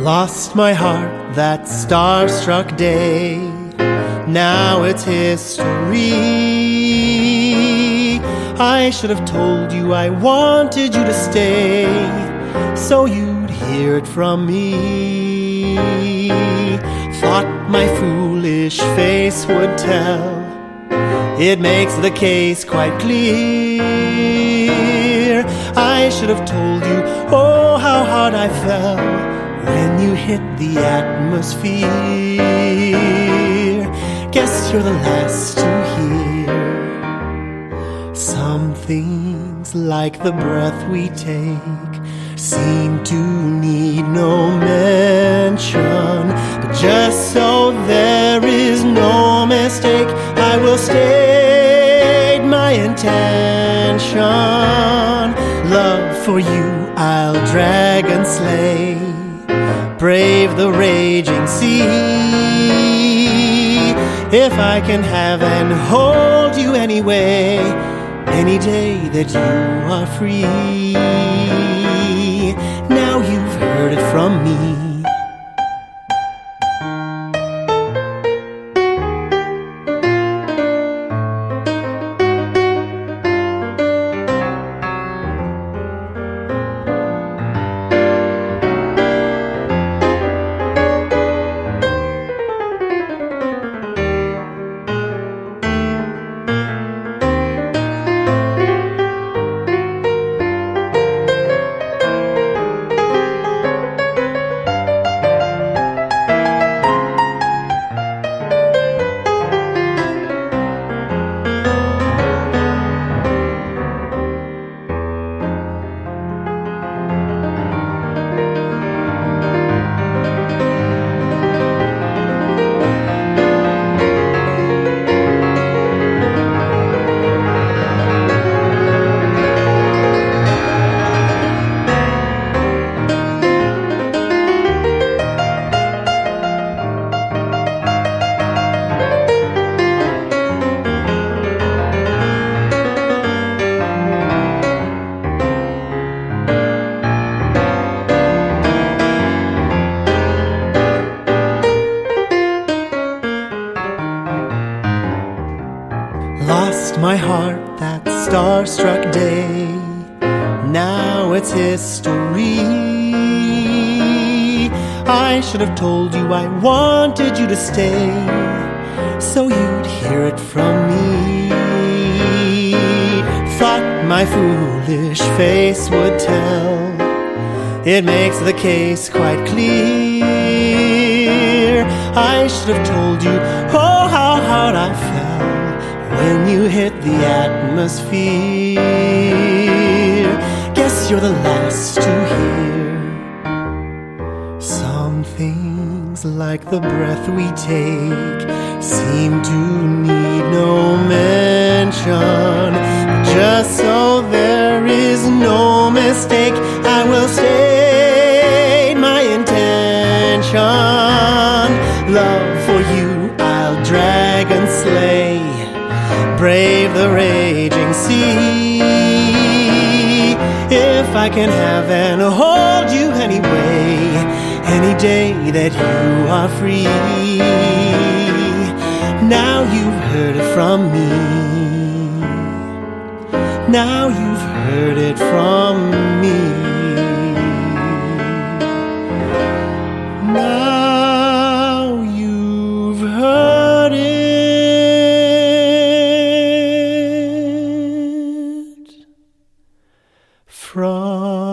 Lost my heart that star-struck day. Now it's history. I should have told you I wanted you to stay, so you'd hear it from me. Thought my foolish face would tell. It makes the case quite clear. I should have told you, oh, how hard I fell when you hit the atmosphere. Guess you're the last to hear. Some things, like the breath we take, seem to need no mention. But just so there is no mistake, I will state my intention. Love for you I'll drag and slay, brave the raging sea. If I can have and hold you anyway, any day that you are free. Now you've heard it from me. Lost my heart that star-struck day. Now it's history. I should have told you I wanted you to stay, so you'd hear it from me. Thought my foolish face would tell. It makes the case quite clear. I should have told you, oh, how hard I fell when you hit the atmosphere. Guess you're the last to hear. Some things, like the breath we take, seem to need no mention. Just so there is no mistake, I will state my intention. Love for you I'll drag and slay, brave the raging sea. If I can have and hold you anyway, any day that you are free. Now you've heard it from me. Now you've heard it from me. Now you've heard it from